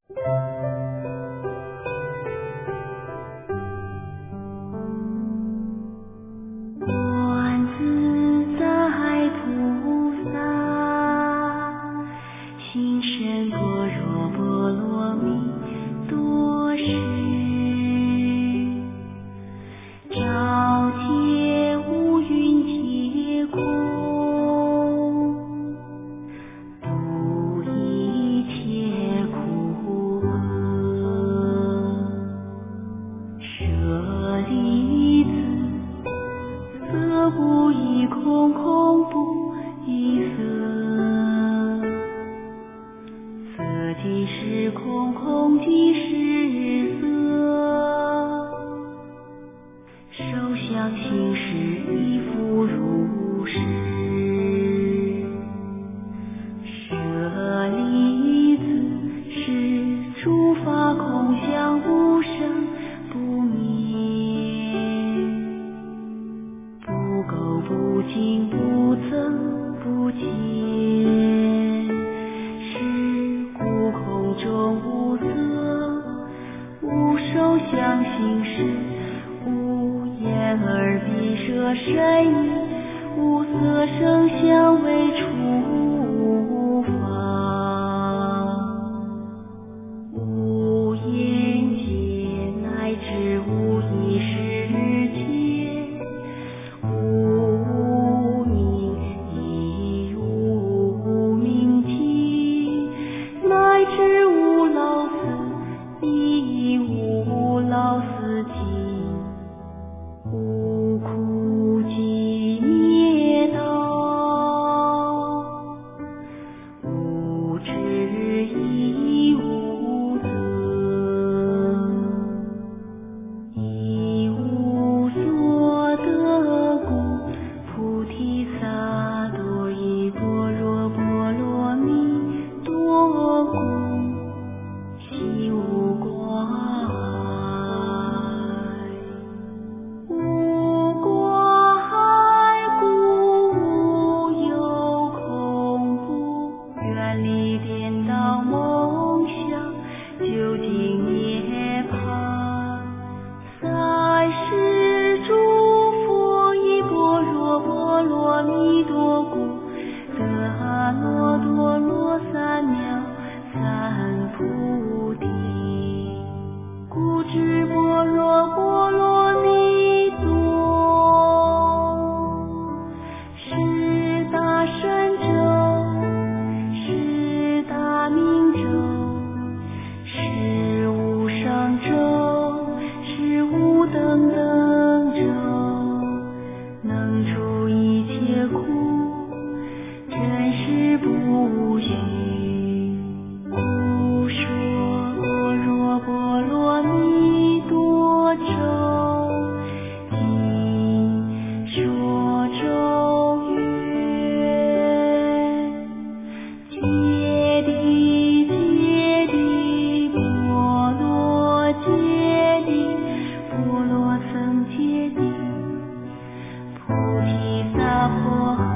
观自在菩萨，行深般若波罗蜜多时，照见五蕴皆空，度一切苦厄。舍利子，色不异空，空不异色，色即是空，空即是色，受想行识亦复如是。舍利子，是诸法空相，不生不灭，不垢不净，不增不减，是故空中无色，无受想行识，无眼耳鼻舌身意，无色声香味触法，无眼界乃至无意识界，无明亦无明尽，乃至无老死亦无老死尽，无苦集灭道，无智亦无得，亦无所得故，菩提萨埵依般若波罗蜜多故，悉无挂碍。无挂碍故，无有恐怖，远离颠倒梦想，究竟涅槃。三世诸佛依般若波罗蜜多故，得阿耨多罗三藐三菩提。故知般若波罗蜜多，是大神咒，是大明咒，是无上咒，是无等等咒，能除一切苦，真实不虚。故说般若波罗蜜多咒，今说咒曰：揭谛揭谛，波罗揭谛，波罗僧揭谛，菩提萨婆诃。